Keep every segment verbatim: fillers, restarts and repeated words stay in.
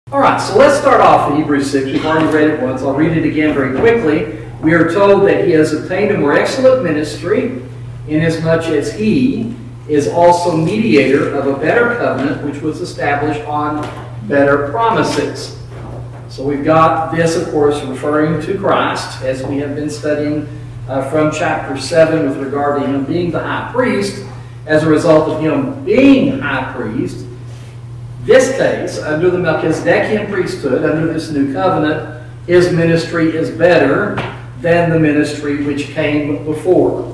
All right, so let's start off in Hebrews six. We've already read it once. I'll read it again very quickly. We are told that he has obtained a more excellent ministry, inasmuch as he is also mediator of a better covenant, which was established on better promises. So we've got this, of course, referring to Christ, as we have been studying uh, from chapter seven with regard to him being the high priest. As a result of him being high priest, this case, under the Melchizedekian priesthood, under this new covenant, his ministry is better than the ministry which came before.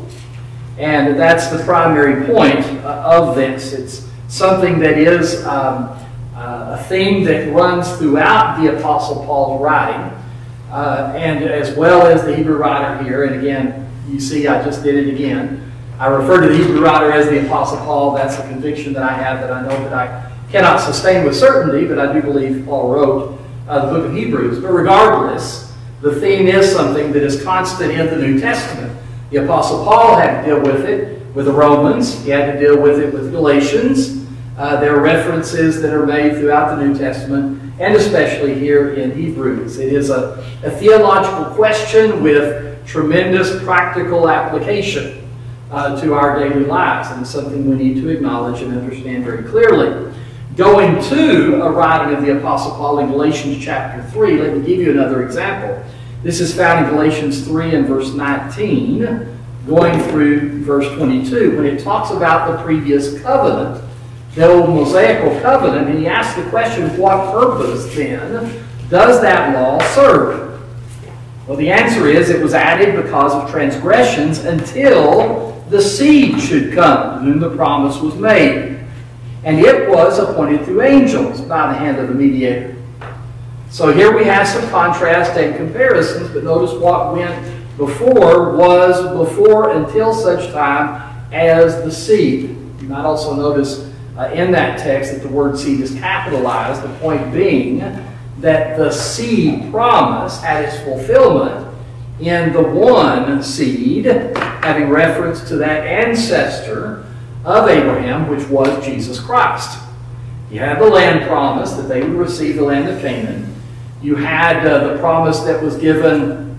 And that's the primary point uh, of this. It's something that is um, uh, a theme that runs throughout the Apostle Paul's writing, uh, and as well as the Hebrew writer here. And again, you see I just did it again. I refer to the Hebrew writer as the Apostle Paul. That's a conviction that I have, that I know that I cannot sustain with certainty, but I do believe Paul wrote uh, the book of Hebrews. But regardless, the theme is something that is constant in the New Testament. The Apostle Paul had to deal with it with the Romans. He had to deal with it with Galatians. Uh, there are references that are made throughout the New Testament, and especially here in Hebrews. It is a, a theological question with tremendous practical application uh, to our daily lives, and it's something we need to acknowledge and understand very clearly. Going to a writing of the Apostle Paul in Galatians chapter three, let me give you another example. This is found in Galatians three and verse nineteen, going through verse twenty-two, when it talks about the previous covenant, the old Mosaical covenant, and he asks the question, what purpose then does that law serve? Well, the answer is it was added because of transgressions until the seed should come, to whom the promise was made. And it was appointed through angels by the hand of the mediator. So here we have some contrast and comparisons, but notice what went before was before until such time as the seed. You might also notice uh, in that text that the word seed is capitalized, the point being that the seed promise had its fulfillment in the one seed, having reference to that ancestor of Abraham, which was Jesus Christ. You had the land promise that they would receive the land of Canaan. You had uh, the promise that was given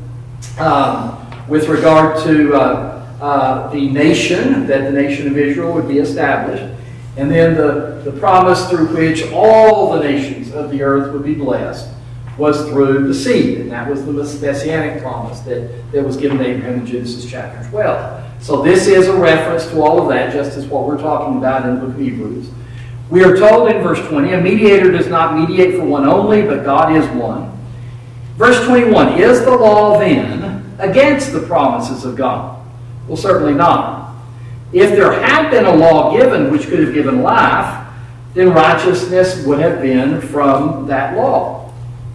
um, with regard to uh, uh, the nation, that the nation of Israel would be established. And then the, the promise through which all the nations of the earth would be blessed was through the seed. And that was the messianic promise that, that was given to Abraham in Genesis chapter twelve. So this is a reference to all of that, just as what we're talking about in the book of Hebrews. We are told in verse twenty, a mediator does not mediate for one only, but God is one. Verse twenty-one, is the law then against the promises of God? Well, certainly not. If there had been a law given which could have given life, then righteousness would have been from that law.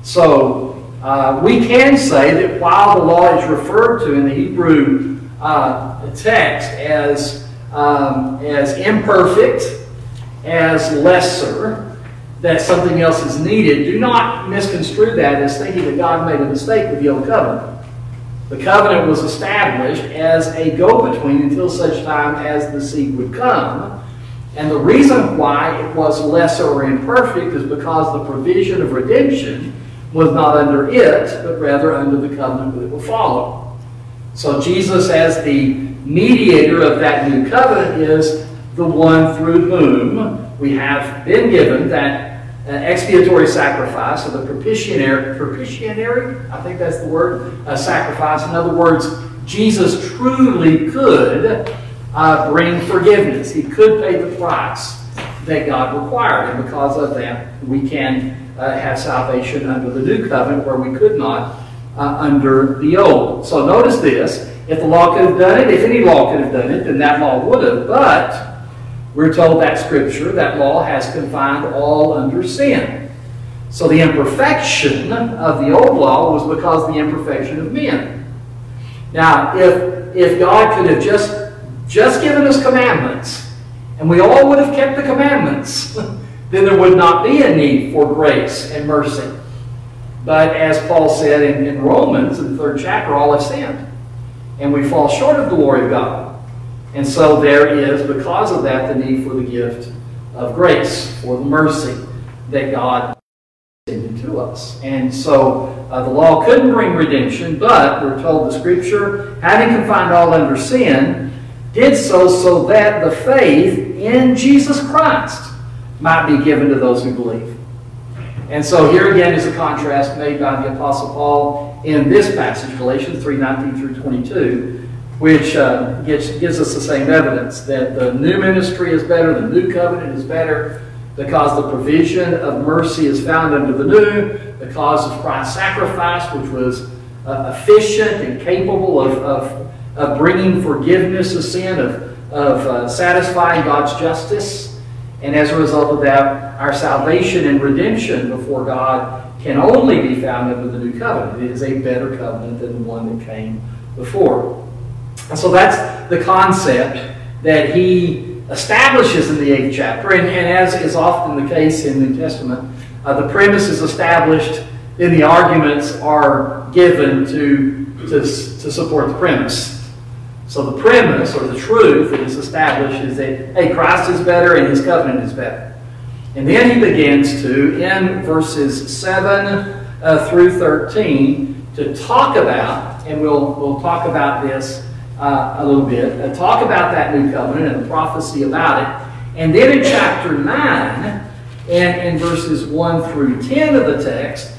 So uh, we can say that while the law is referred to in the Hebrew uh, text as, um, as imperfect, as lesser, that something else is needed, do not misconstrue that as thinking that God made a mistake with the old covenant. The covenant was established as a go-between until such time as the seed would come. And the reason why it was lesser or imperfect is because the provision of redemption was not under it, but rather under the covenant that will follow. So Jesus, as the mediator of that new covenant, is the one through whom we have been given that uh, expiatory sacrifice, or the propitiatory, propitiatory, I think that's the word, uh, sacrifice. In other words, Jesus truly could uh, bring forgiveness. He could pay the price that God required, and because of that, we can uh, have salvation under the new covenant where we could not uh, under the old. So notice this. If the law could have done it, if any law could have done it, then that law would have. But we're told that Scripture, that law has confined all under sin. So the imperfection of the old law was because of the imperfection of men. Now, if, if God could have just, just given us commandments, and we all would have kept the commandments, then there would not be a need for grace and mercy. But as Paul said in, in Romans, in the third chapter, all have sinned. And we fall short of the glory of God. And so there is, because of that, the need for the gift of grace, for the mercy that God extended to us. And so uh, the law couldn't bring redemption, but we're told the Scripture, having confined all under sin, did so so that the faith in Jesus Christ might be given to those who believe. And so here again is a contrast made by the Apostle Paul in this passage, Galatians three nineteen through twenty-two, which uh, gives, gives us the same evidence that the new ministry is better, the new covenant is better, because the provision of mercy is found under the new, because of Christ's sacrifice, which was uh, efficient and capable of, of, of bringing forgiveness of sin, of, of uh, satisfying God's justice. And as a result of that, our salvation and redemption before God can only be found under the new covenant. It is a better covenant than the one that came before. And so that's the concept that he establishes in the eighth chapter. And, and as is often the case in the New Testament, uh, the premise is established, then the arguments are given to, to, to support the premise. So the premise, or the truth that is established, is that, hey, Christ is better and his covenant is better. And then he begins to, in verses seven uh, through thirteen, to talk about, and we'll, we'll talk about this uh, a little bit, uh, talk about that new covenant and the prophecy about it. And then in chapter nine, and in verses one through ten of the text,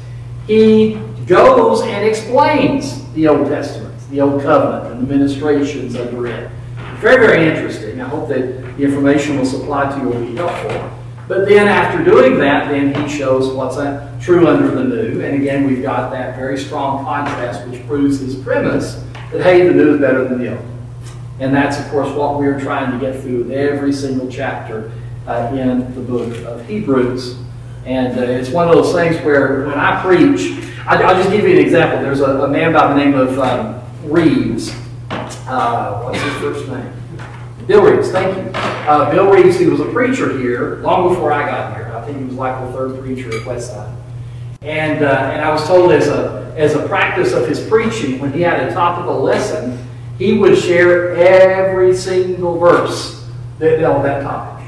he goes and explains the Old Testament, the Old Covenant, and the ministrations under it. Very, very interesting. I hope that the information we'll supply to you will be helpful. But then after doing that, then he shows what's a, true under the new. And again, we've got that very strong contrast which proves his premise that, hey, the new is better than the old. And that's, of course, what we're trying to get through with every single chapter uh, in the book of Hebrews. And uh, it's one of those things where when I preach, I, I'll just give you an example. There's a, a man by the name of um, Reeves. Uh, what's his first name? Bill Reeves, thank you. Uh, Bill Reeves, he was a preacher here long before I got here. I think he was like the third preacher at Westside. And uh, and I was told as a as a practice of his preaching, when he had a topical lesson, he would share every single verse that on that topic.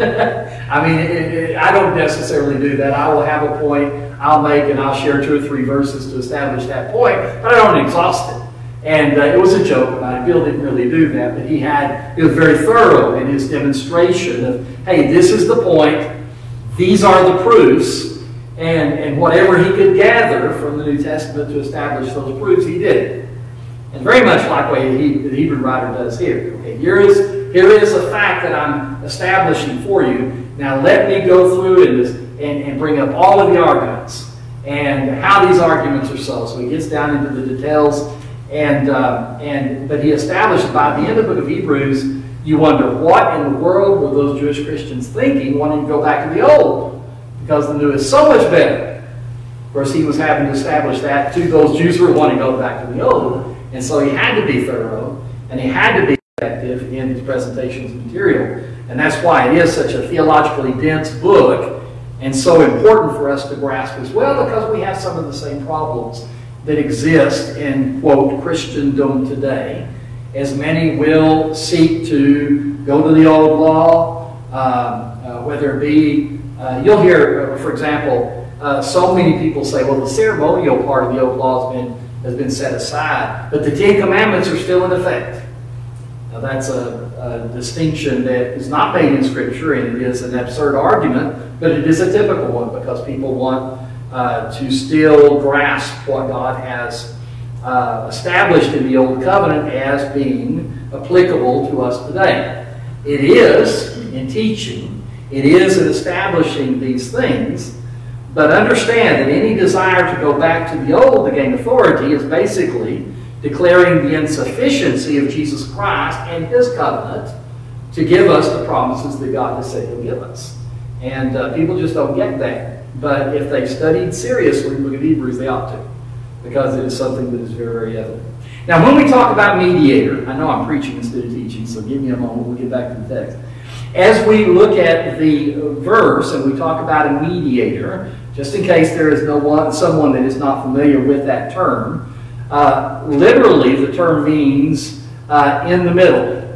I mean, it, it, I don't necessarily do that. I will have a point I'll make, and I'll share two or three verses to establish that point, but I don't exhaust it. And uh, it was a joke about it. Bill didn't really do that, but he had, he was very thorough in his demonstration of, hey, this is the point, these are the proofs, and, and whatever he could gather from the New Testament to establish those proofs, he did it. And very much like what he, the Hebrew writer does here. Okay, here is, here is a fact that I'm establishing for you. Now let me go through and, and, and bring up all of the arguments and how these arguments are so. So he gets down into the details. And, uh, and but he established by the end of the book of Hebrews, you wonder what in the world were those Jewish Christians thinking, wanting to go back to the old, because the new is so much better. Of course, he was having to establish that to those Jews who were wanting to go back to the old, and so he had to be thorough, and he had to be effective in his presentations of material, and that's why it is such a theologically dense book, and so important for us to grasp as well, because we have some of the same problems that exist in, quote, Christendom today, as many will seek to go to the old law, um, uh, whether it be, uh, you'll hear, uh, for example, uh, so many people say, well, the ceremonial part of the old law has been, has been set aside, but the Ten Commandments are still in effect. Now that's a, a distinction that is not made in Scripture, and it is an absurd argument, but it is a typical one, because people want Uh, to still grasp what God has uh, established in the Old Covenant as being applicable to us today. It is in teaching, it is in establishing these things, but understand that any desire to go back to the Old to gain authority is basically declaring the insufficiency of Jesus Christ and His covenant to give us the promises that God has said He'll give us. And uh, people just don't get that. But if they studied seriously, look at Hebrews, they ought to, because it is something that is very, very evident. Now, when we talk about mediator, I know I'm preaching instead of teaching, so give me a moment, we'll get back to the text. As we look at the verse and we talk about a mediator, just in case there is no one, someone that is not familiar with that term, uh, literally the term means uh, in the middle,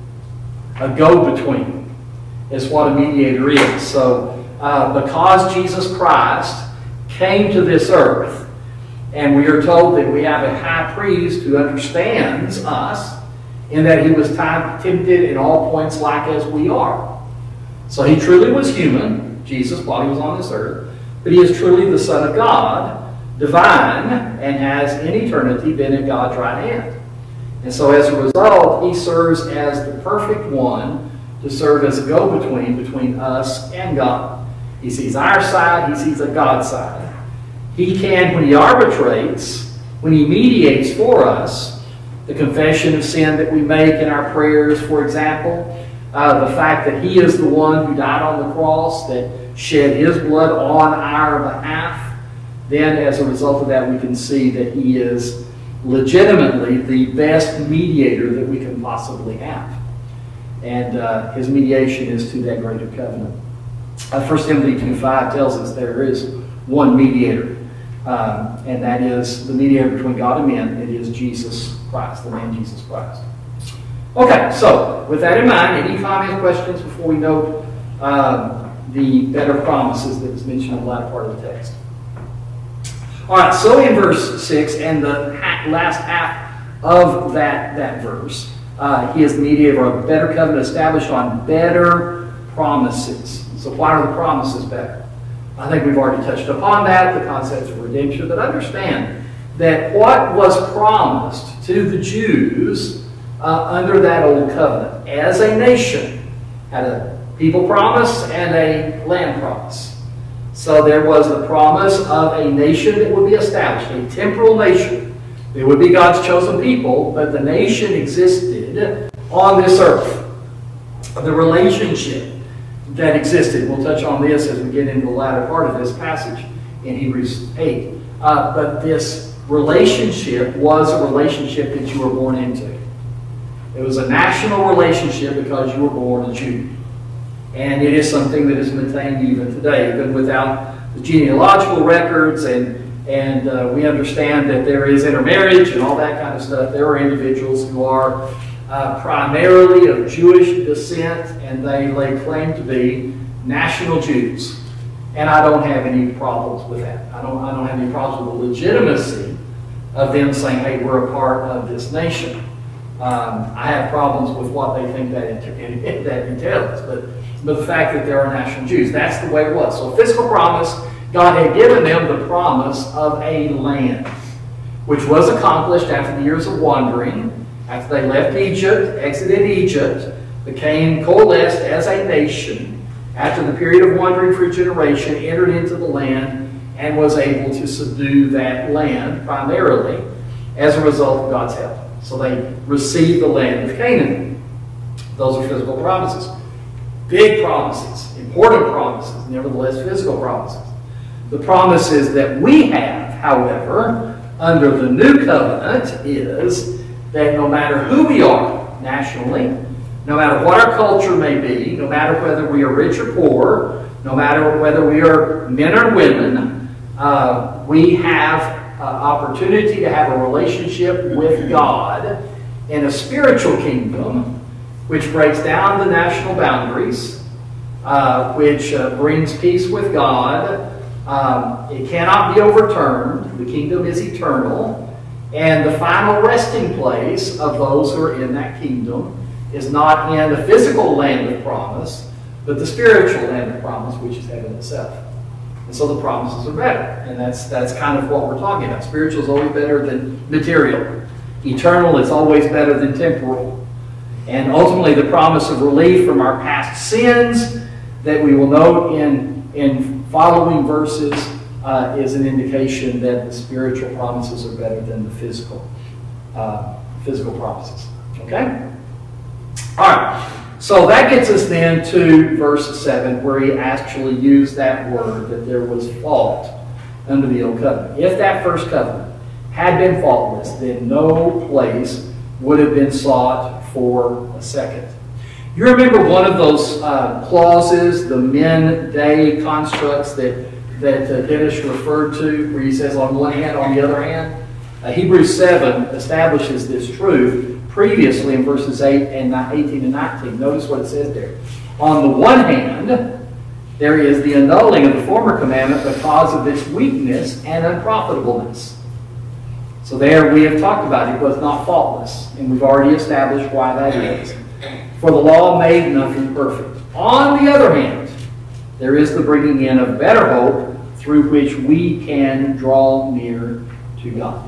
a go-between is what a mediator is. So, Uh, because Jesus Christ came to this earth. And we are told that we have a high priest who understands us in that he was tempted in all points like as we are. So he truly was human, Jesus, while he was on this earth, but he is truly the Son of God, divine, and has in eternity been at God's right hand. And so as a result, he serves as the perfect one to serve as a go-between between us and God. He sees our side, he sees the God's side. He can, when he arbitrates, when he mediates for us, the confession of sin that we make in our prayers, for example, uh, the fact that he is the one who died on the cross, that shed his blood on our behalf, then as a result of that we can see that he is legitimately the best mediator that we can possibly have. And uh, his mediation is to that greater covenant. Uh, First Timothy two five tells us there is one mediator, um, and that is the mediator between God and men. It is Jesus Christ, the man Jesus Christ. Okay, so with that in mind, any comments, questions before we note uh, the better promises that is mentioned in the latter part of the text? All right, so in verse six and the last half of that, that verse, uh, he is the mediator of a better covenant established on better promises. So why are the promises better? I think we've already touched upon that, the concept of redemption, but understand that what was promised to the Jews uh, under that old covenant as a nation had a people promise and a land promise. So there was the promise of a nation that would be established, a temporal nation. It would be God's chosen people, but the nation existed on this earth. The relationship that existed. We'll touch on this as we get into the latter part of this passage in Hebrews eight. Uh, but this relationship was a relationship that you were born into. It was a national relationship because you were born a Jew. And it is something that is maintained even today, even without the genealogical records, and, and uh, we understand that there is intermarriage and all that kind of stuff. There are individuals who are uh, primarily of Jewish descent, and they lay claim to be national Jews. And I don't have any problems with that. I don't, I don't have any problems with the legitimacy of them saying, hey, we're a part of this nation. Um, I have problems with what they think that, ent- that entails, but But the fact that there are national Jews, that's the way it was. So physical promise, God had given them the promise of a land, which was accomplished after the years of wandering, after they left Egypt, exited Egypt, became coalesced as a nation, after the period of wandering for a generation, entered into the land, and was able to subdue that land primarily as a result of God's help. So they received the land of Canaan. Those are physical promises. Big promises, important promises, nevertheless physical promises. The promises that we have, however, under the new covenant is that no matter who we are nationally, no matter what our culture may be, no matter whether we are rich or poor, no matter whether we are men or women, uh, we have uh, opportunity to have a relationship with God in a spiritual kingdom, which breaks down the national boundaries, uh, which uh, brings peace with God. Um, it cannot be overturned. The kingdom is eternal. And the final resting place of those who are in that kingdom is not in the physical land of promise, but the spiritual land of promise, which is heaven itself. And so the promises are better. And that's, that's kind of what we're talking about. Spiritual is always better than material. Eternal is always better than temporal. And ultimately, the promise of relief from our past sins that we will note in, in following verses uh, is an indication that the spiritual promises are better than the physical, uh, physical promises. Okay? All right. So that gets us then to verse seven, where he actually used that word that there was fault under the old covenant. If that first covenant had been faultless, then no place would have been sought for a second. You remember one of those uh, clauses, the men-day constructs that, that uh, Dennis referred to, where he says on one hand, on the other hand? Uh, Hebrews seven establishes this truth previously in verses eight and eighteen and nineteen. Notice what it says there. On the one hand, there is the annulling of the former commandment because of its weakness and unprofitableness. So there we have talked about it was not faultless, and we've already established why that is. For the law made nothing perfect. On the other hand, there is the bringing in of better hope through which we can draw near to God.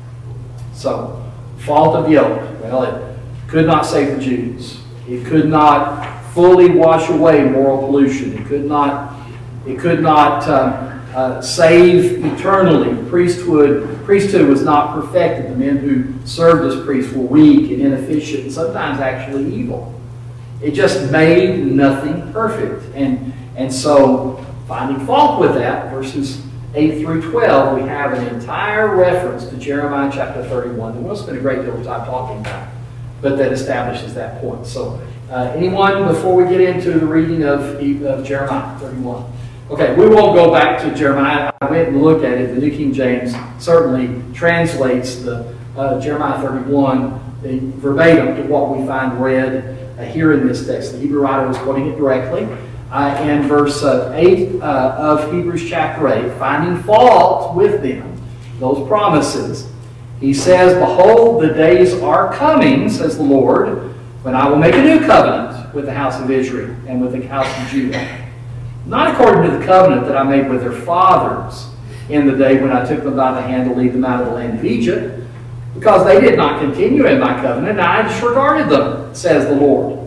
So, fault of the oath. Well, it could not save the Jews. It could not fully wash away moral pollution. It could not, it could not uh, uh, save eternally. Priesthood, priesthood was not perfected. The men who served as priests were weak and inefficient and sometimes actually evil. It just made nothing perfect. And, and so, finding fault with that, verses eight through twelve, we have an entire reference to Jeremiah chapter thirty-one that we'll spend a great deal of time talking about, but that establishes that point. So, uh, anyone, before we get into the reading of, of Jeremiah thirty-one? Okay, we won't go back to Jeremiah. I went and looked at it. The New King James certainly translates the uh, Jeremiah thirty-one the verbatim to what we find read uh, here in this text. The Hebrew writer was quoting it directly. Uh, in verse uh, eight uh, of Hebrews chapter eight, finding fault with them, those promises, he says, "Behold, the days are coming, says the Lord, when I will make a new covenant with the house of Israel and with the house of Judah. Not according to the covenant that I made with their fathers in the day when I took them by the hand to lead them out of the land of Egypt, because they did not continue in my covenant, and I disregarded them, says the Lord.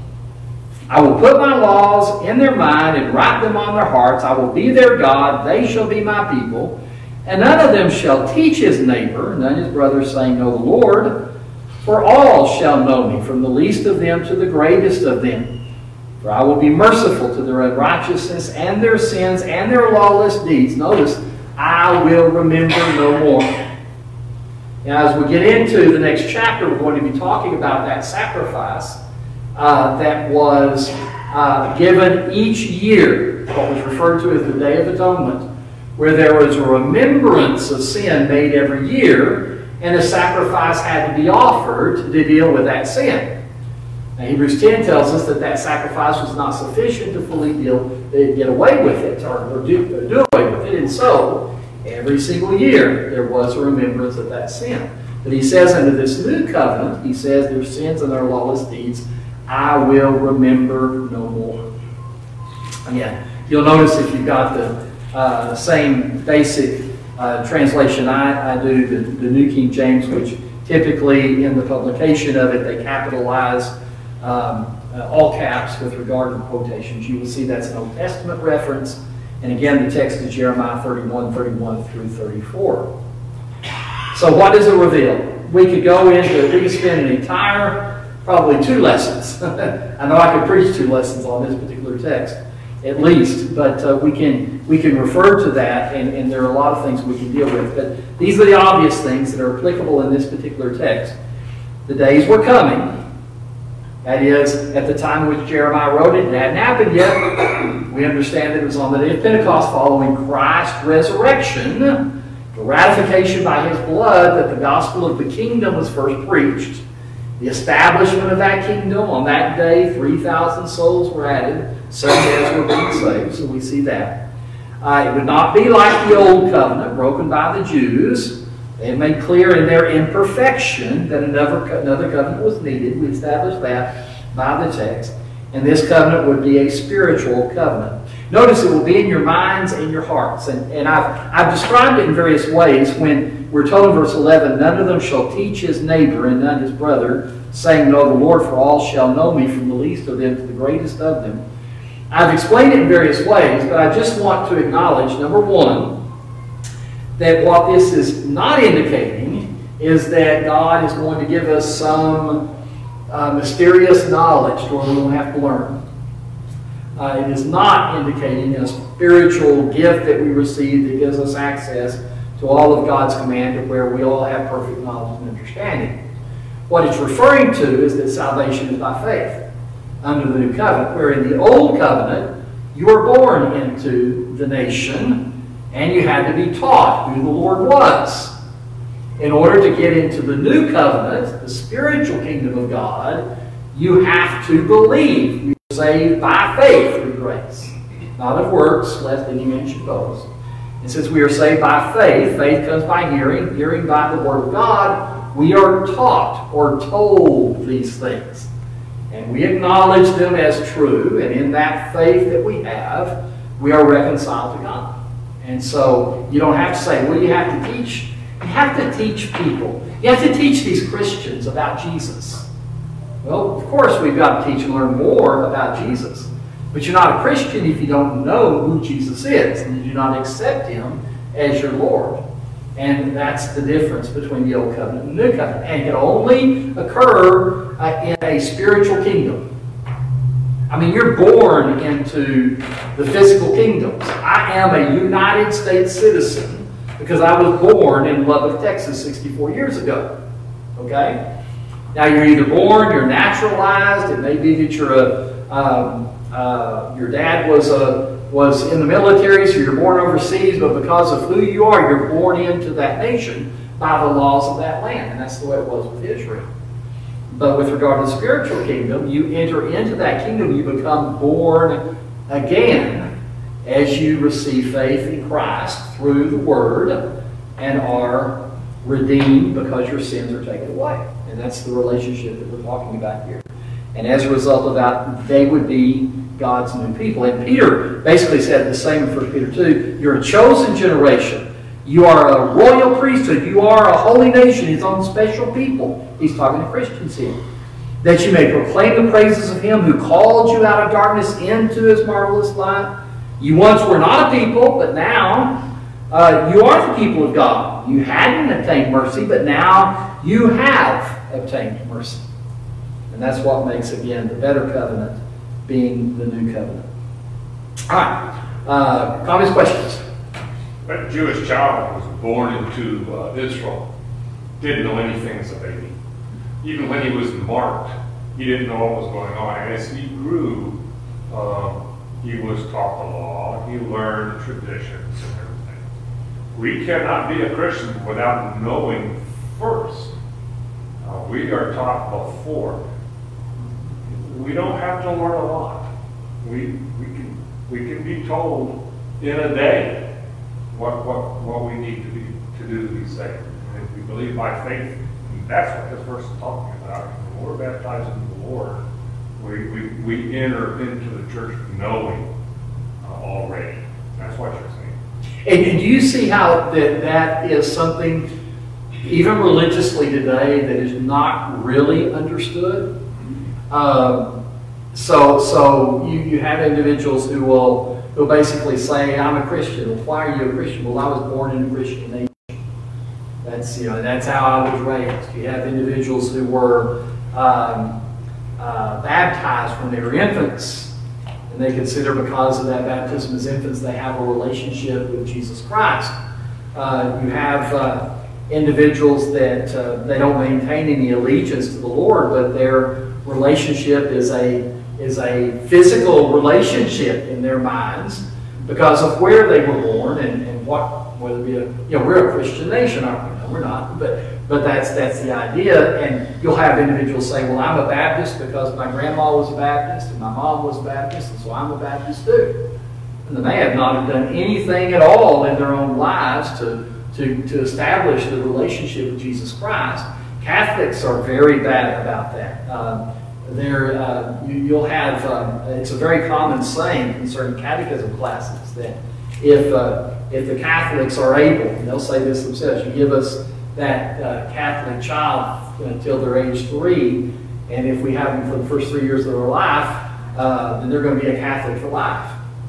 I will put my laws in their mind and write them on their hearts. I will be their God. They shall be my people. And none of them shall teach his neighbor, none his brother, saying, Know the Lord. For all shall know me, from the least of them to the greatest of them. For I will be merciful to their unrighteousness and their sins and their lawless deeds." Notice, I will remember no more. Now, as we get into the next chapter, we're going to be talking about that sacrifice Uh, that was uh, given each year, what was referred to as the Day of Atonement, where there was a remembrance of sin made every year, and a sacrifice had to be offered to deal with that sin. Now, Hebrews ten tells us that that sacrifice was not sufficient to fully deal, get away with it, or, or do, do away with it, and so every single year there was a remembrance of that sin. But he says under this new covenant, he says their sins and their lawless deeds I will remember no more. Again, you'll notice if you've got the uh, same basic uh, translation I, I do, the, the New King James, which typically in the publication of it, they capitalize um, uh, all caps with regard to quotations. You will see that's an Old Testament reference. And again, the text is Jeremiah thirty-one, thirty-one through thirty-four. So what does it reveal? We could go into, we could spend an entire Probably two lessons. I know I could preach two lessons on this particular text, at least, but uh, we can we can refer to that, and, and there are a lot of things we can deal with. But these are the obvious things that are applicable in this particular text. The days were coming. That is, at the time in which Jeremiah wrote it, it hadn't happened yet. We understand that it was on the day of Pentecost following Christ's resurrection, the ratification by his blood that the gospel of the kingdom was first preached. The establishment of that kingdom, on that day, three thousand souls were added, such as were being saved, so we see that. Uh, it would not be like the old covenant, broken by the Jews. They had made clear in their imperfection that another, another covenant was needed. We established that by the text. And this covenant would be a spiritual covenant. Notice it will be in your minds and your hearts. And, and I've, I've described it in various ways when we're told in verse eleven, none of them shall teach his neighbor and none his brother, saying, Know the Lord, for all shall know me, from the least of them to the greatest of them. I've explained it in various ways, but I just want to acknowledge, number one, that what this is not indicating is that God is going to give us some uh, mysterious knowledge where we don't have to learn. Uh, it is not indicating a spiritual gift that we receive that gives us access to all of God's command, to where we all have perfect knowledge and understanding. What it's referring to is that salvation is by faith under the new covenant, where in the old covenant you were born into the nation and you had to be taught who the Lord was. In order to get into the new covenant, the spiritual kingdom of God, you have to believe. You're saved by faith through grace. not of works, lest any man should boast. And since we are saved by faith, faith comes by hearing, hearing by the word of God, we are taught or told these things. And we acknowledge them as true, and in that faith that we have, we are reconciled to God. And so you don't have to say, well, you have to teach. You have to teach people. You have to teach these Christians about Jesus. Well, of course, we've got to teach and learn more about Jesus. But you're not a Christian if you don't know who Jesus is and you do not accept him as your Lord. And that's the difference between the Old Covenant and the New Covenant. And it can only occur uh, in a spiritual kingdom. I mean, you're born into the physical kingdoms. I am a United States citizen because I was born in Lubbock, Texas sixty-four years ago. Okay? Now, you're either born, you're naturalized. It may be that you're a... Um, Uh, your dad was a, was in the military, so you're born overseas, but because of who you are, you're born into that nation by the laws of that land. And that's the way it was with Israel. But with regard to the spiritual kingdom, you enter into that kingdom, you become born again as you receive faith in Christ through the Word and are redeemed because your sins are taken away. And that's the relationship that we're talking about here. And as a result of that, they would be God's new people. And Peter basically said the same in First Peter two. You're a chosen generation. You are a royal priesthood. You are a holy nation, his own special people. He's talking to Christians here. That you may proclaim the praises of him who called you out of darkness into his marvelous light. You once were not a people, but now uh, you are the people of God. You hadn't obtained mercy, but now you have obtained mercy. And that's what makes, again, the better covenant being the new covenant. All right. Uh, comments, questions? That Jewish child was born into uh, Israel, didn't know anything as a baby. Even when he was marked, he didn't know what was going on. And as he grew, um, he was taught the law. He learned traditions and everything. We cannot be a Christian without knowing first. Uh, we are taught before. We don't have to learn a lot. We we can we can be told in a day what what what we need to be to do to be saved. And if we believe by faith, and that's what this verse is talking about. When we're baptized into the Lord, we we, we enter into the church knowing uh, already. That's what you're saying. And, and do you see how that that is something even religiously today that is not really understood? Um, so, so you, you have individuals who will who basically say, "I'm a Christian." Well, why are you a Christian? Well, I was born in a Christian nation. That's you know that's how I was raised. You have individuals who were um, uh, baptized when they were infants, and they consider because of that baptism as infants they have a relationship with Jesus Christ. Uh, you have uh, individuals that uh, they don't maintain any allegiance to the Lord, but they're relationship is a is a physical relationship in their minds because of where they were born and, and what whether it be a you know we're a Christian nation, aren't we? No, we're not, but but that's that's the idea. And you'll have individuals say, well, I'm a Baptist because my grandma was a Baptist and my mom was a Baptist, and so I'm a Baptist too. And they have not done anything at all in their own lives to to to establish the relationship with Jesus Christ. Catholics are very bad about that. Um, there, uh, you, you'll have, um, it's a very common saying concerning catechism classes that if uh, if the Catholics are able, and they'll say this themselves, you give us that uh, Catholic child until they're age three, and if we have them for the first three years of their life, uh, then they're going to be a Catholic for life.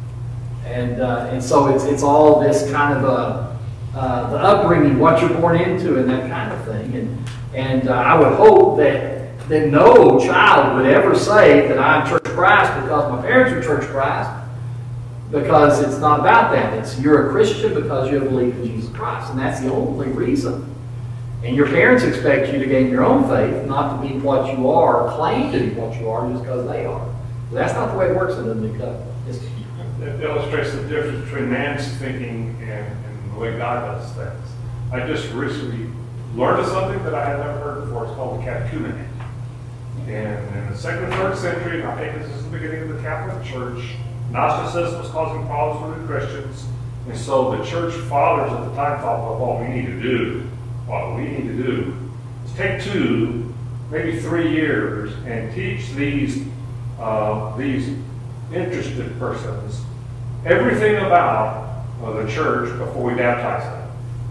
And uh, and so it's it's all this kind of a, uh, the upbringing, what you're born into, and that kind of thing. And And uh, I would hope that, that no child would ever say that I'm Church of Christ because my parents are Church of Christ, because it's not about that. It's you're a Christian because you have believed in Jesus Christ, and that's the only reason. And your parents expect you to gain your own faith, not to be what you are, or claim to be what you are just because they are. But that's not the way it works in the New Covenant. It illustrates the difference between man's thinking and, and the way God does things. I just recently learned something that I had never heard before. It's called the catechumenate. And in the second and third century, and I think this is the beginning of the Catholic Church, Gnosticism was causing problems with the Christians. And so the church fathers at the time thought, well, what we need to do, what we need to do is take two, maybe three years and teach these, uh, these interested persons everything about uh, the church before we baptize them.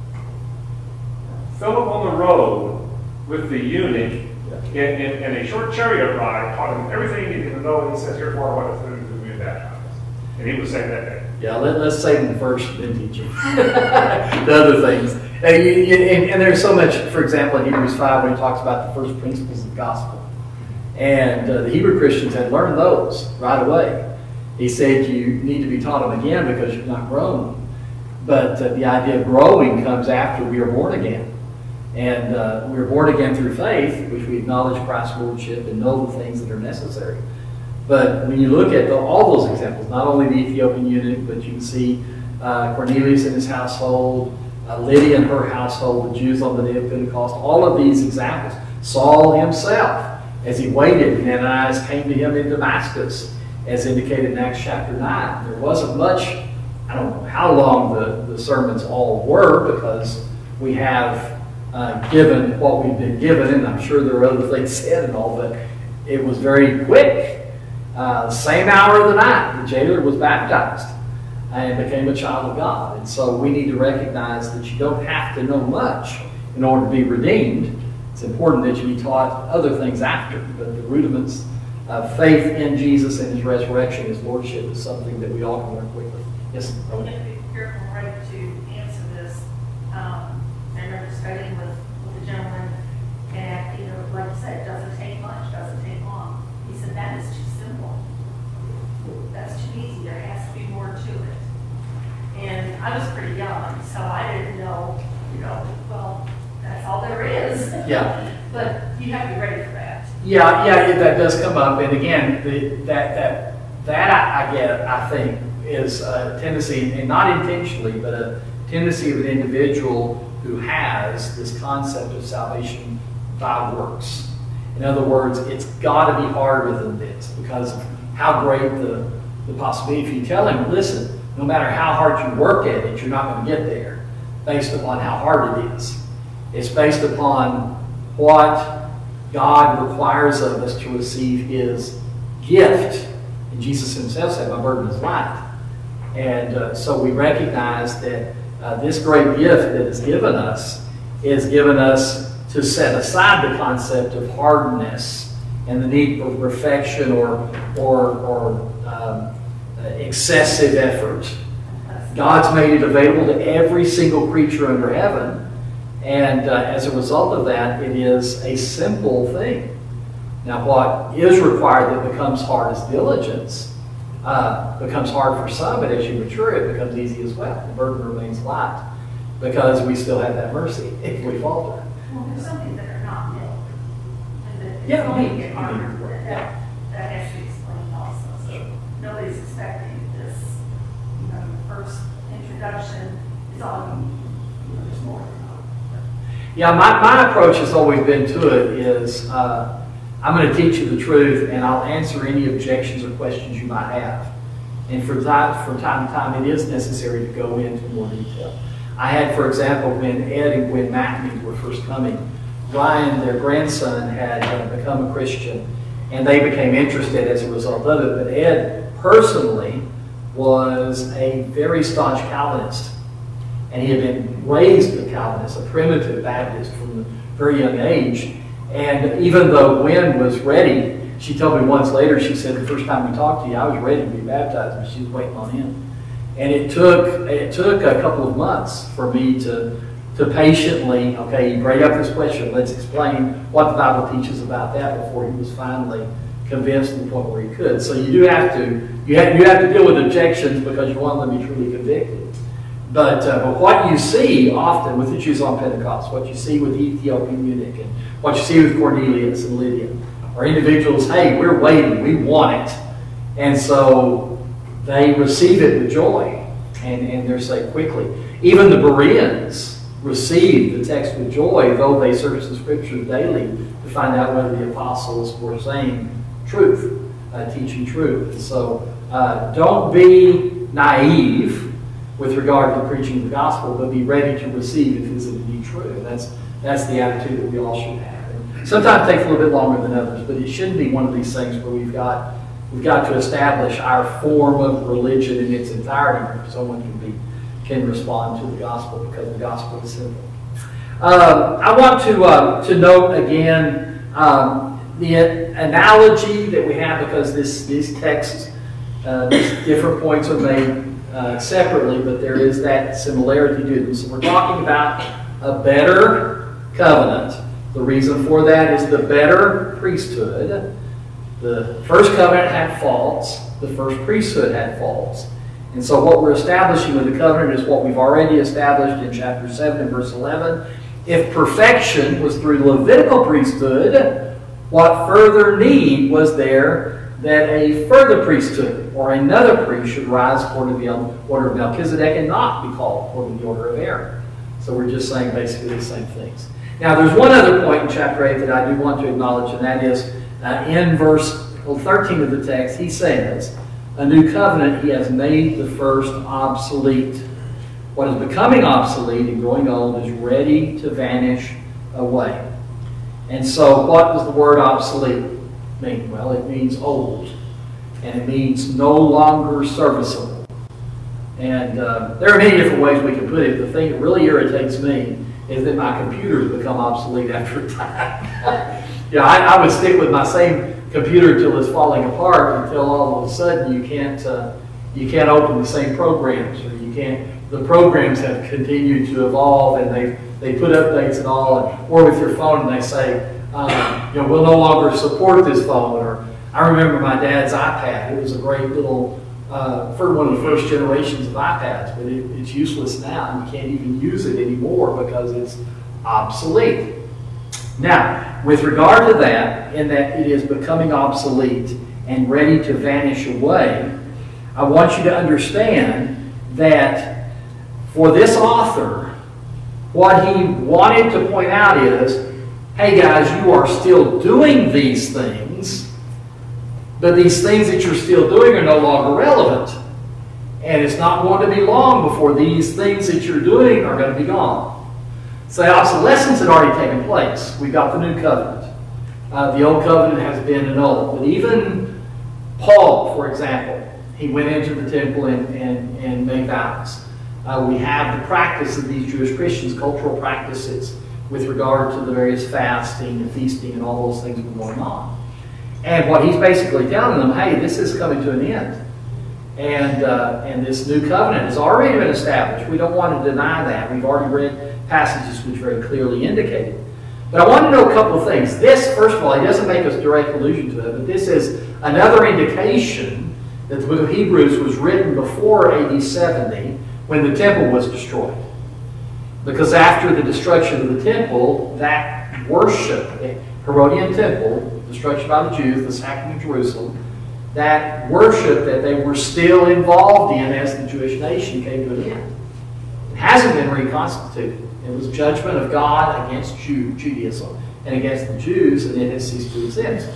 Philip on the road with the eunuch in, in, in a short chariot ride taught him everything he needed to know, and he says, here's what I want to do to be baptized. And he was saying that day. Yeah, let, let's save them first and then teach them the other things. And, you, you, and, and there's so much, for example, in Hebrews five when he talks about the first principles of the gospel. And uh, the Hebrew Christians had learned those right away. He said you need to be taught them again because you've not grown. But uh, the idea of growing comes after we are born again. And uh, we are born again through faith, which we acknowledge Christ's lordship and know the things that are necessary. But when you look at the, all those examples, not only the Ethiopian eunuch, but you can see uh, Cornelius and his household, uh, Lydia and her household, the Jews on the day of Pentecost, all of these examples. Saul himself, as he waited, and Ananias came to him in Damascus, as indicated in Acts chapter nine. There wasn't much, I don't know how long the, the sermons all were, because we have uh, given what we've been given, and I'm sure there are other things said and all, but it was very quick. Uh, same hour of the night, the jailer was baptized and became a child of God. And so we need to recognize that you don't have to know much in order to be redeemed. It's important that you be taught other things after, but the rudiments of faith in Jesus and his resurrection, his lordship, is something that we all can learn quickly. Yes, Rowan? You have to be careful, right, to answer this. Um, I remember studying with, with a gentleman, and you know, like you said, it doesn't take much, doesn't take long. He said that is too simple. That's too easy. There has to be more to it. And I was pretty young, so I didn't know, you know, well, that's all there is. Yeah. But you have to be ready for that. Yeah, yeah, yeah, that does come up. And again, the, that that that I, I get, I think, is a tendency, and not intentionally, but a tendency of an individual who has this concept of salvation by works. In other words, it's got to be harder than this because of how great the, the possibility. If you tell him, listen, no matter how hard you work at it, you're not going to get there based upon how hard it is. It's based upon what God requires of us to receive his gift. And Jesus himself said, my burden is light. And uh, so we recognize that uh, this great gift that is given us is given us to set aside the concept of hardness and the need for perfection or, or, or um, excessive effort. God's made it available to every single creature under heaven. And uh, as a result of that, it is a simple thing. Now, what is required that becomes hard is diligence. Uh, becomes hard for some, but as you mature, it becomes easy as well. The burden remains light because we still have that mercy if we falter. Well, there's some things that are not milk. And that it's Yeah, going you to get mean- harder. you mean- That, yeah. that has to be explained also. So nobody's expecting this, you know, first introduction is all you need. You know, there's more than that. Yeah, my, my approach has always been to it is uh, I'm going to teach you the truth and I'll answer any objections or questions you might have. And from time, from time to time, it is necessary to go into more detail. I had, for example, when Ed and Gwen McNamee were first coming, Ryan, their grandson, had uh, become a Christian, and they became interested as a result of it. But Ed personally was a very staunch Calvinist, and he had been raised a Calvinist, a primitive Baptist from a very young age. And even though Gwen was ready, she told me once later, she said, the first time we talked to you, I was ready to be baptized, but she was waiting on him. And it took it took a couple of months for me to to patiently, okay, you bring up this question, let's explain what the Bible teaches about that before he was finally convinced to the point where he could. So you do have to you have you have to deal with objections because you want them to be truly convicted. But uh, but what you see often with the Jews on Pentecost, what you see with the Ethiopian eunuch, and what you see with Cornelius and Lydia, are individuals, hey, we're waiting, we want it. And so they receive it with joy, and, and they're saved quickly. Even the Bereans received the text with joy, though they searched the Scriptures daily to find out whether the apostles were saying truth, uh, teaching truth. And so Uh, don't be naive with regard to the preaching of the gospel, but be ready to receive if it is indeed true. That's, that's the attitude that we all should have. And sometimes it takes a little bit longer than others, but it shouldn't be one of these things where we've got, we've got to establish our form of religion in its entirety before someone can, be, can respond to the gospel, because the gospel is simple. Um, I want to, uh, to note again um, the analogy that we have, because this, these texts, uh, these different points are made uh, separately, but there is that similarity to them. So we're talking about a better covenant. The reason for that is the better priesthood. The first covenant had faults. The first priesthood had faults. And so what we're establishing with the covenant is what we've already established in chapter seven and verse eleven. If perfection was through the Levitical priesthood, what further need was there that a further priesthood or another priest should rise according to the order of Melchizedek and not be called according to the order of Aaron? So we're just saying basically the same things. Now there's one other point in chapter eight that I do want to acknowledge, and that is uh, in verse thirteen of the text, he says, a new covenant he has made the first obsolete. What is becoming obsolete and growing old is ready to vanish away. And so what does the word obsolete mean? Well, it means old. And it means no longer serviceable. And uh, there are many different ways we can put it. The thing that really irritates me is that my computers become obsolete after a time. yeah, I, I would stick with my same computer until it's falling apart, until all of a sudden you can't uh, you can't open the same programs, or you can't. The programs have continued to evolve, and they they put updates and all, and, or with your phone, and they say, um, you know, we'll no longer support this phone. Or I remember my dad's iPad. It was a great little, uh, for one of the first generations of iPads, but it, it's useless now. You can't even use it anymore because it's obsolete. Now, with regard to that, in that it is becoming obsolete and ready to vanish away, I want you to understand that for this author, what he wanted to point out is, hey guys, you are still doing these things, but these things that you're still doing are no longer relevant. And it's not going to be long before these things that you're doing are going to be gone. So the obsolescence had already taken place. We've got the new covenant. Uh, the old covenant has been annulled. But even Paul, for example, he went into the temple and, and, and made vows. Uh, we have the practice of these Jewish Christians, cultural practices with regard to the various fasting and feasting and all those things that were going on. And what he's basically telling them, hey, this is coming to an end. And, uh, and this new covenant has already been established. We don't want to deny that. We've already read passages which very clearly indicate it. But I want to know a couple of things. This, first of all, he doesn't make us direct allusion to it, but this is another indication that the book of Hebrews was written before A D seventy, when the temple was destroyed. Because after the destruction of the temple, that worship, the Herodian temple, destruction by the Jews, the sacking of Jerusalem, that worship that they were still involved in as the Jewish nation came to an end. It hasn't been reconstituted. It was judgment of God against Jew, Judaism and against the Jews, and it has ceased to exist.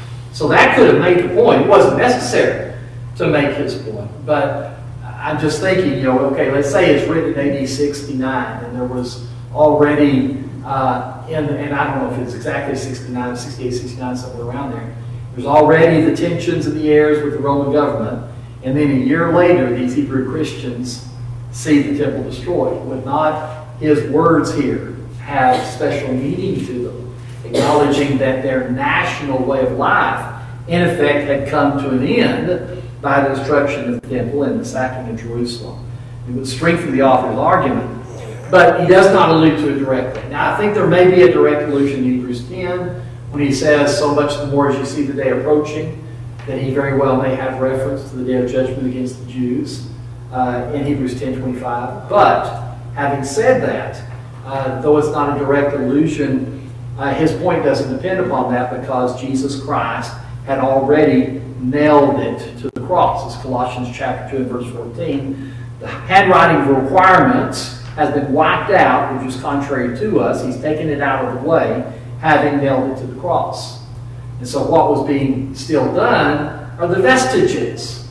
So that could have made the point. It wasn't necessary to make his point, but I'm just thinking, you know, okay, let's say it's written in A D sixty-nine, and there was already, uh, in, and I don't know if it's exactly sixty-nine, sixty-eight, sixty-nine, somewhere around there, there's already the tensions in the airs with the Roman government, and then a year later, these Hebrew Christians see the temple destroyed. Would not his words here have special meaning to them, acknowledging that their national way of life, in effect, had come to an end by the destruction of the temple and the sacking of Jerusalem? It would strengthen the author's argument. But he does not allude to it directly. Now, I think there may be a direct allusion in Hebrews ten when he says, so much the more as you see the day approaching, that he very well may have reference to the day of judgment against the Jews uh, in Hebrews ten twenty-five. But having said that, uh, though it's not a direct allusion, uh, his point doesn't depend upon that, because Jesus Christ had already nailed it to the cross. As Colossians chapter two and verse fourteen, the handwriting of requirements has been wiped out, which is contrary to us. He's taken it out of the way, having nailed it to the cross. And so what was being still done are the vestiges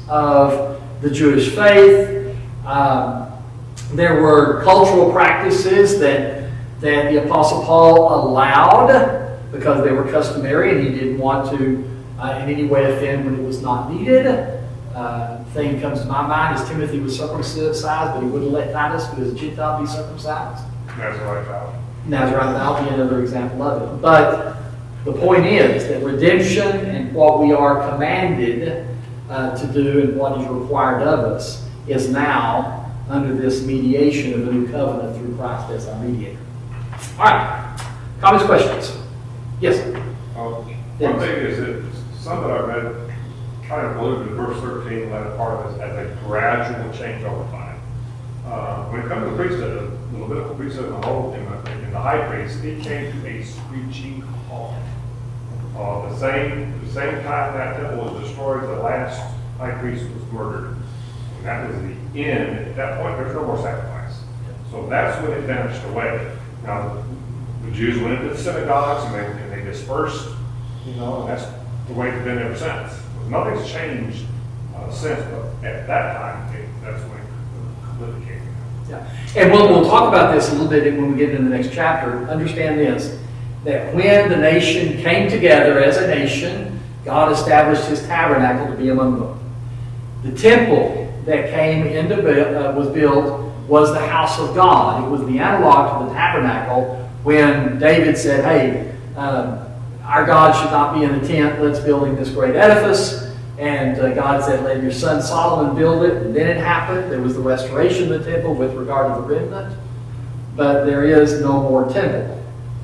of the Jewish faith. Um, there were cultural practices that, that the Apostle Paul allowed because they were customary, and he didn't want to uh, in any way offend when it was not needed. Uh, thing comes to my mind is Timothy was circumcised, but he wouldn't let Titus, who is a Gentile, be circumcised. Nazarite vow. Nazarite vow would be another example of it. But the point is that redemption and what we are commanded uh, to do and what is required of us is now under this mediation of a new covenant through Christ as our mediator. All right. Comments, questions? Yes? Um, one thing is that some that I read kind of alluded to verse thirteen, that part of it as a gradual change over time. Uh, when it comes to the priesthood, the Levitical priesthood and the whole, in the, in the high priest, it came to a screeching halt. Uh, the same the same time that temple was destroyed, the last high priest was murdered. And that was the end. At that point, there's no more sacrifice. So that's when it vanished away. Now, the Jews went into the synagogues and they, and they dispersed, you know, and that's the way it's been ever since. Nothing's changed uh, since, but at that time, it, that's when it really came. Yeah. And we'll, we'll talk about this a little bit when we get into the next chapter. Understand this, that when the nation came together as a nation, God established his tabernacle to be among them. The temple that came into uh, was built was the house of God. It was the analog to the tabernacle when David said, hey, um, our God should not be in a tent. Let's build him this great edifice. And uh, God said, let your son Solomon build it. And then it happened. There was the restoration of the temple with regard to the remnant. But there is no more temple.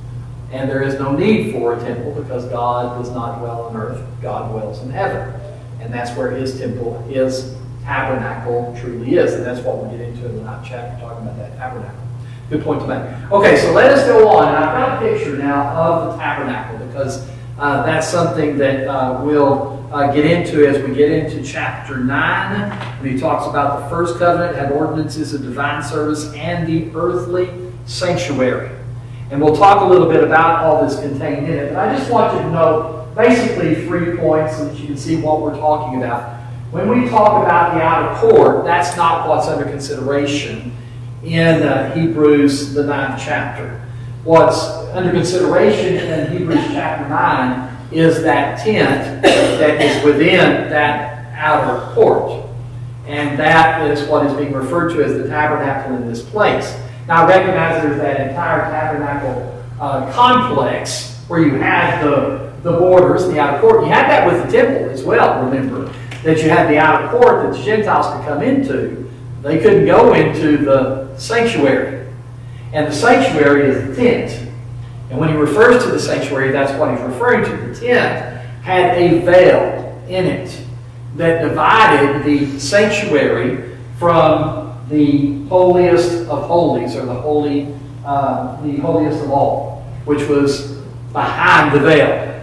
And there is no need for a temple because God does not dwell on earth. God dwells in heaven. And that's where his temple, his tabernacle truly is. And that's what we'll get into in the ninth chapter, talking about that tabernacle. Good point to make. Okay, so let us go on. And I've got a picture now of the tabernacle because uh, that's something that uh, we'll uh, get into as we get into chapter nine. When he talks about the first covenant had ordinances of divine service and the earthly sanctuary. And we'll talk a little bit about all this contained in it. But I just want you to know basically three points so that you can see what we're talking about. When we talk about the outer court, that's not what's under consideration in uh, Hebrews, the ninth chapter. What's under consideration in Hebrews chapter nine is that tent that is within that outer court. And that is what is being referred to as the tabernacle in this place. Now, I recognize there's that entire tabernacle uh, complex where you had the, the borders, the outer court. You had that with the temple as well, remember, that you had the outer court that the Gentiles could come into. They couldn't go into the sanctuary. And the sanctuary is the tent. And when he refers to the sanctuary, that's what he's referring to. The tent had a veil in it that divided the sanctuary from the holiest of holies, or the holy, uh, the holiest of all, which was behind the veil.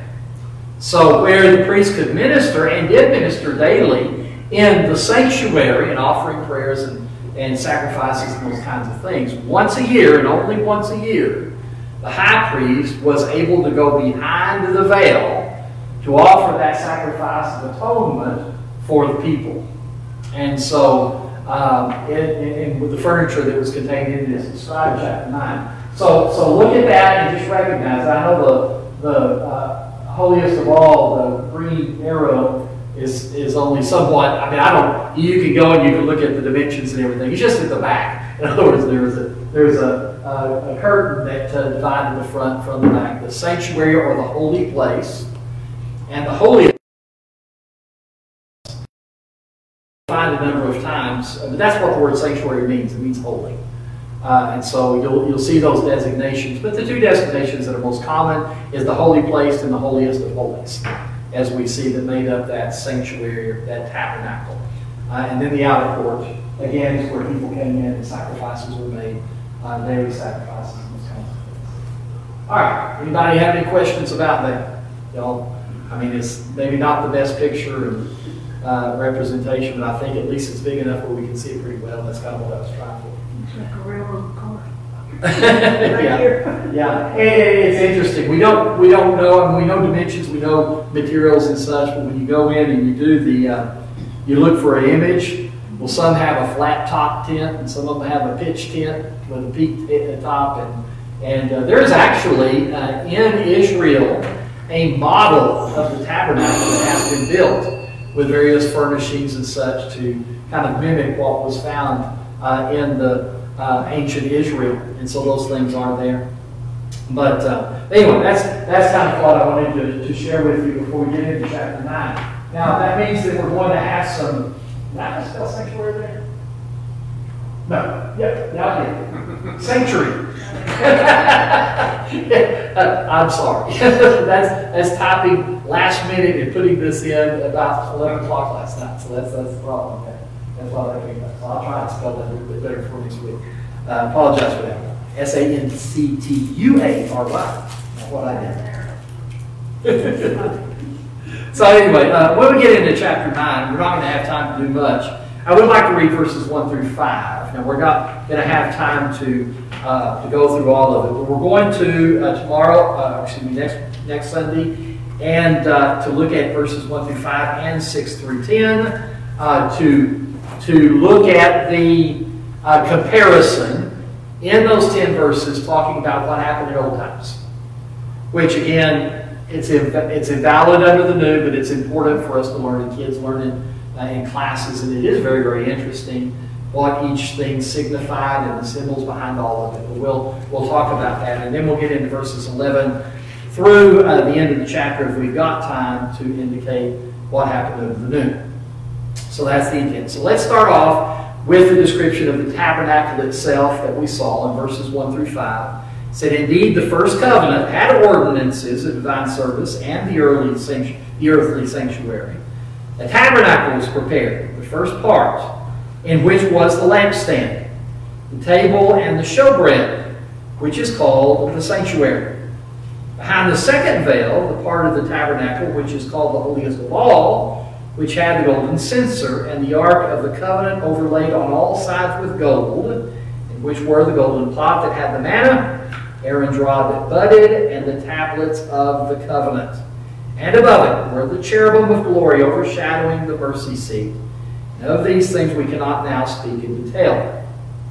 So where the priest could minister and did minister daily in the sanctuary and offering prayers and, and sacrifices and those kinds of things, once a year and only once a year, the high priest was able to go behind the veil to offer that sacrifice of atonement for the people. And so um, and with the furniture that was contained in this, described in chapter nine. So, so look at that and just recognize, I know the, the uh, holiest of all, the green arrow, is is only somewhat, I mean, I don't, you can go and you can look at the dimensions and everything. It's just at the back. In other words, there's a, there's a, a, a curtain that uh, divided the front from the back. The sanctuary, or the holy place, and the holy find a number of times, but that's what the word sanctuary means. It means holy. Uh, and so you'll, you'll see those designations. But the two designations that are most common is the holy place and the holiest of holies, as we see that made up that sanctuary, that tabernacle. Uh, and then the outer court, again, is where people came in and sacrifices were made, uh, daily sacrifices and those kinds of things. All right, anybody have any questions about that? Y'all, I mean, it's maybe not the best picture and uh, representation, but I think at least it's big enough where we can see it pretty well. That's kind of what I was trying for. It's like a railroad car. yeah, yeah. And it's interesting. We don't we don't know, and we know dimensions, we know materials and such, but when you go in and you do the uh, you look for an image. Well, some have a flat top tent, and some of them have a pitch tent with a peaked at the top. And, and uh, there's actually uh, in Israel a model of the tabernacle that has been built with various furnishings and such to kind of mimic what was found uh, in the uh, ancient Israel. And so those things are there. But uh, anyway, that's that's kind of what I wanted to, to share with you before we get into chapter nine. Now, that means that we're going to have some... Did I spell sanctuary there? No. Yep. Yeah, I did. Sanctuary. uh, I'm sorry. that's that's typing last minute and putting this in about eleven o'clock last night. So that's that's the problem. Okay. That's why that came up. So I'll try and spell that a little bit better for next week. Uh, apologize for that. S A N C T U A R Y. That's what I did. So anyway, uh, when we get into chapter nine, we're not going to have time to do much. I would like to read verses one through five. Now, we're not going to have time to uh, to go through all of it, but we're going to uh, tomorrow, uh, excuse me, next next Sunday, and uh, to look at verses one through five and six through ten, uh, to to look at the uh, comparison in those ten verses, talking about what happened in old times, which again. It's it's invalid under the new, but it's important for us to learn, and kids learn it uh, in classes, and it is very, very interesting what each thing signified and the symbols behind all of it. But we'll we'll talk about that, and then we'll get into verses eleven through uh, the end of the chapter if we've got time to indicate what happened under the new. So that's the intent. So let's start off with the description of the tabernacle itself that we saw in verses one through five. It said, indeed, the first covenant had ordinances of divine service and the early sanctu- the earthly sanctuary. The tabernacle was prepared, the first part, in which was the lampstand, the table, and the showbread, which is called the sanctuary. Behind the second veil, the part of the tabernacle, which is called the holiest of all, which had the golden censer and the ark of the covenant overlaid on all sides with gold, in which were the golden pot that had the manna, Aaron's rod that budded, and the tablets of the covenant. And above it were the cherubim of glory overshadowing the mercy seat. And of these things we cannot now speak in detail.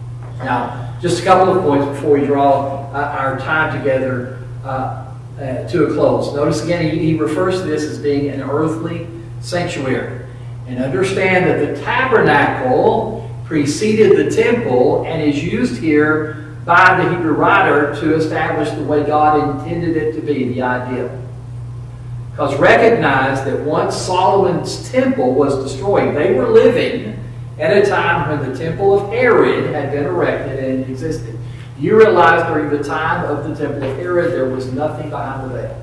Now, just a couple of points before we draw uh, our time together uh, uh, to a close. Notice again, he, he refers to this as being an earthly sanctuary. And understand that the tabernacle preceded the temple and is used here by the Hebrew writer to establish the way God intended it to be, the ideal. Because recognize that once Solomon's temple was destroyed, they were living at a time when the temple of Herod had been erected and existed. You realize during the time of the temple of Herod, there was nothing behind the veil.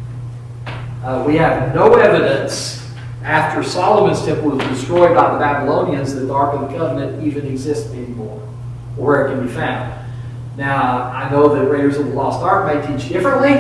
Uh, we have no evidence after Solomon's temple was destroyed by the Babylonians that the Ark of the Covenant even existed anymore, or where it can be found. Now, I know that Raiders of the Lost Ark may teach differently,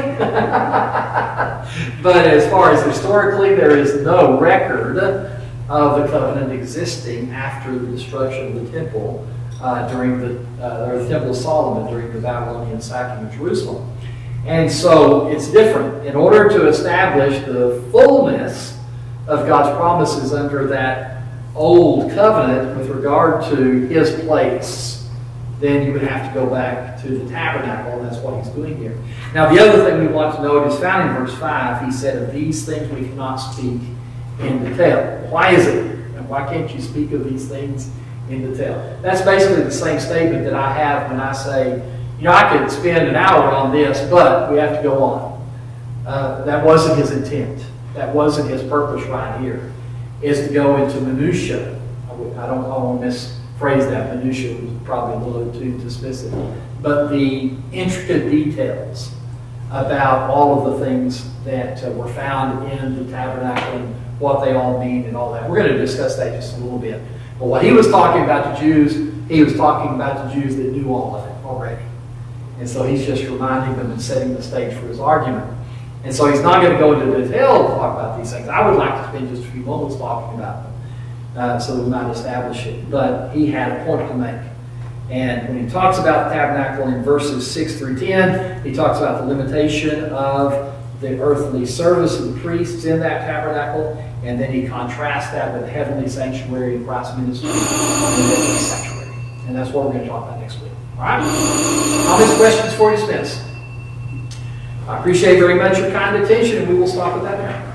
but as far as historically, there is no record of the covenant existing after the destruction of the temple uh, during the, uh, or the Temple of Solomon during the Babylonian sacking of Jerusalem. And so it's different. In order to establish the fullness of God's promises under that old covenant with regard to His place, then you would have to go back to the tabernacle, and that's what he's doing here. Now, the other thing we want to note is found in verse five. He said, of these things we cannot speak in detail. Why is it? And why can't you speak of these things in detail? That's basically the same statement that I have when I say, you know, I could spend an hour on this, but we have to go on. Uh, that wasn't his intent. That wasn't his purpose right here, is to go into minutiae. I don't want to misphrase that. Minutiae was probably a little too dismissive. But the intricate details about all of the things that uh, were found in the tabernacle and what they all mean and all that. We're going to discuss that just a little bit. But what he was talking about the Jews, he was talking about the Jews that knew all of it already. And so he's just reminding them and setting the stage for his argument. And so he's not going to go into detail to talk about these things. I would like to spend just a few moments talking about them uh, so that we might establish it. But he had a point to make. And when he talks about the tabernacle in verses six through ten, he talks about the limitation of the earthly service of the priests in that tabernacle, and then he contrasts that with the heavenly sanctuary and Christ's ministry in the heavenly sanctuary. And that's what we're going to talk about next week. All right? Comments, questions before we dismiss? I appreciate very much your kind attention, and we will stop at that now.